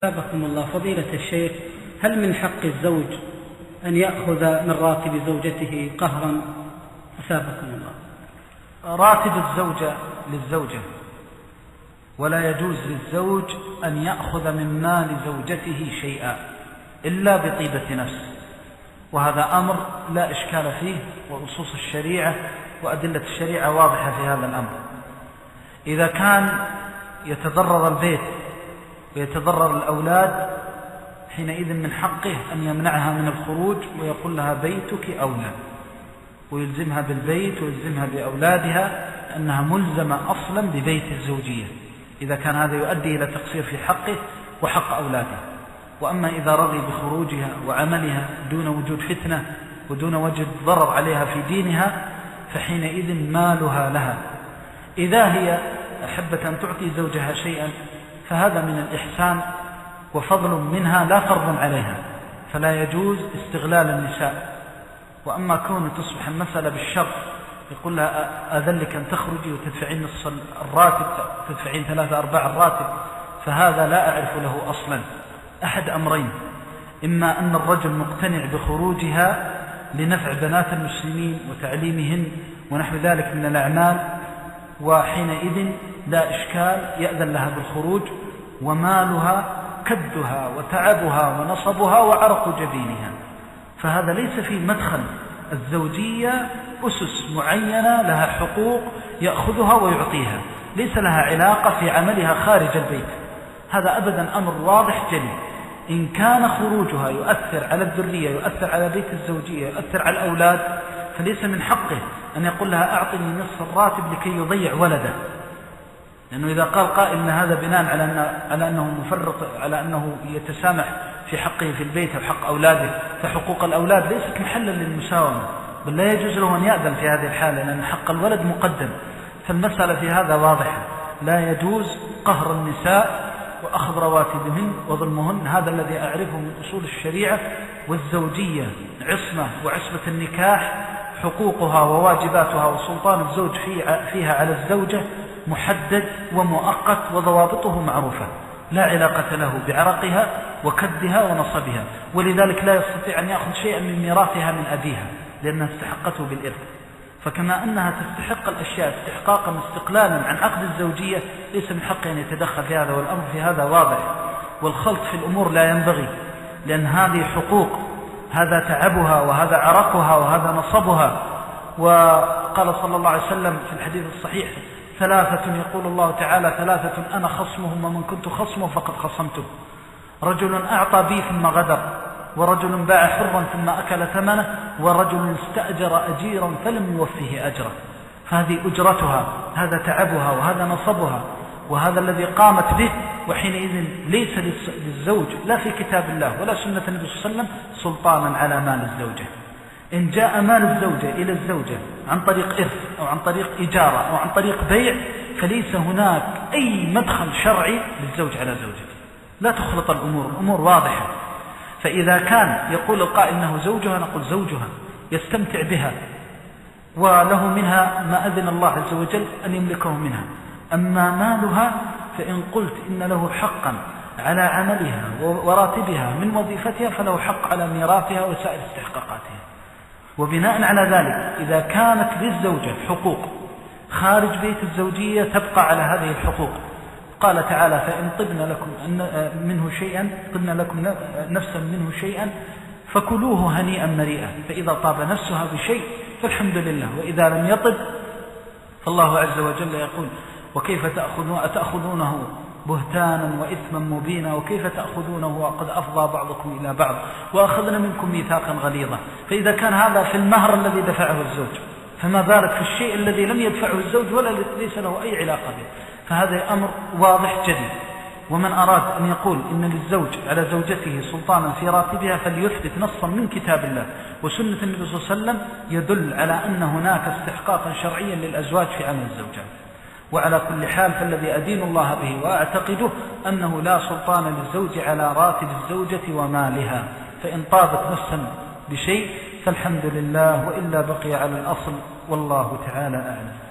أثابكم الله فضيلة الشيخ، هل من حق الزوج أن يأخذ من راتب زوجته قهرا؟ أثابكم الله. راتب الزوجة للزوجة، ولا يجوز للزوج أن يأخذ من مال زوجته شيئا إلا بطيبة نفس، وهذا أمر لا إشكال فيه، ونصوص الشريعة وأدلة الشريعة واضحة في هذا الأمر. إذا كان يتضرر البيت ويتضرر الأولاد، حينئذ من حقه أن يمنعها من الخروج ويقول لها بيتك أولى، ويلزمها بالبيت ويلزمها بأولادها، أنها ملزمة أصلا ببيت الزوجية إذا كان هذا يؤدي إلى تقصير في حقه وحق أولاده. وأما إذا رضي بخروجها وعملها دون وجود فتنة ودون وجود ضرر عليها في دينها، فحينئذ مالها لها. إذا هي أحبت أن تعطي زوجها شيئا فهذا من الإحسان وفضل منها لا فرض عليها، فلا يجوز استغلال النساء. وأما كون تصبح المسألة بالشرط، يقول لها أذلك أن تخرجي وتدفعين نصف الراتب، تدفعين 3/4 الراتب، فهذا لا أعرف له أصلا. أحد أمرين: إما أن الرجل مقتنع بخروجها لنفع بنات المسلمين وتعليمهن ونحو ذلك من الأعمال، وحينئذ لا إشكال يأذن لها بالخروج، ومالها كدها وتعبها ونصبها وعرق جبينها، فهذا ليس في مدخل. الزوجية أسس معينة لها حقوق يأخذها ويعطيها، ليس لها علاقة في عملها خارج البيت. هذا أبدا أمر واضح جلي. إن كان خروجها يؤثر على الذرية، يؤثر على بيت الزوجية، يؤثر على الأولاد، فليس من حقه أن يقول لها أعطني نصف الراتب لكي يضيع ولده، لأنه إذا قال قائل أن هذا بناء على أنه مفرط، على أنه يتسامح في حقه في البيت أو حق أولاده، فحقوق الأولاد ليست محلا للمساومة، بل لا يجوز له أن يأذن في هذه الحالة، لأن حق الولد مقدم. فالمسألة في هذا واضحة، لا يجوز قهر النساء وأخذ رواتبهن وظلمهن. هذا الذي أعرفه من أصول الشريعة. والزوجية عصمة، وعصمة النكاح حقوقها وواجباتها وسلطان الزوج فيها على الزوجة محدد ومؤقت، وضوابطه معروفة، لا علاقة له بعرقها وكدها ونصبها، ولذلك لا يستطيع أن يأخذ شيئا من ميراثها من أبيها لأنها استحقته بالإرث. فكما أنها تستحق الأشياء استحقاقا استقلالا عن عقد الزوجية، ليس من حقه أن يتدخل في هذا، والأمر في هذا واضح. والخلط في الأمور لا ينبغي، لأن هذه حقوق، هذا تعبها وهذا عرقها وهذا نصبها. وقال صلى الله عليه وسلم في الحديث الصحيح: 3 يقول الله تعالى: 3 أنا خصمهم، ومن كنت خصمه فقد خصمته. رجل أعطى بي ثم غدر، ورجل باع حرا ثم أكل ثمنه، ورجل استأجر أجيرا فلم يوفيه أجره. فهذه أجرتها، هذا تعبها وهذا نصبها وهذا الذي قامت به. وحينئذ ليس للزوج لا في كتاب الله ولا سنة النبي صلى الله عليه وسلم سلطانا على مال الزوجة. إن جاء مال الزوجة إلى الزوجة عن طريق إرث أو عن طريق إجارة أو عن طريق بيع، فليس هناك أي مدخل شرعي للزوج على زوجته. لا تخلط الأمور، الأمور واضحة. فإذا كان يقول القائل إنه زوجها، نقول زوجها يستمتع بها وله منها ما أذن الله عز وجل أن يملكه منها. أما مالها فإن قلت إن له حقا على عملها وراتبها من وظيفتها، فله حق على ميراثها وسائر استحقاقاتها. وبناء على ذلك إذا كانت للزوجة حقوق خارج بيت الزوجية تبقى على هذه الحقوق. قال تعالى: فإن طبن لكم منه شيئا، طبن لكم نفسا منه شيئا فكلوه هنيئا مريئا. فإذا طاب نفسها بشيء فالحمد لله، وإذا لم يطب فالله عز وجل يقول: وكيف تأخذونه بهتانا وإثما مبينا، وكيف تأخذونه وقد أفضى بعضكم إلى بعض وأخذنا منكم ميثاقا غليظا. فإذا كان هذا في المهر الذي دفعه الزوج، فما بالك في الشيء الذي لم يدفعه الزوج ولا ليس له أي علاقة به. فهذا أمر واضح جدي. ومن أراد أن يقول إن للزوج على زوجته سلطانا في راتبها، فليثبت نصا من كتاب الله وسنة النبي صلى الله عليه وسلم يدل على أن هناك استحقاقا شرعيا للأزواج في عمل الزوجات. وعلى كل حال فالذي أدين الله به وأعتقده أنه لا سلطان للزوج على راتب الزوجة ومالها، فإن طابت نفسا بشيء فالحمد لله، وإلا بقي على الأصل، والله تعالى أعلم.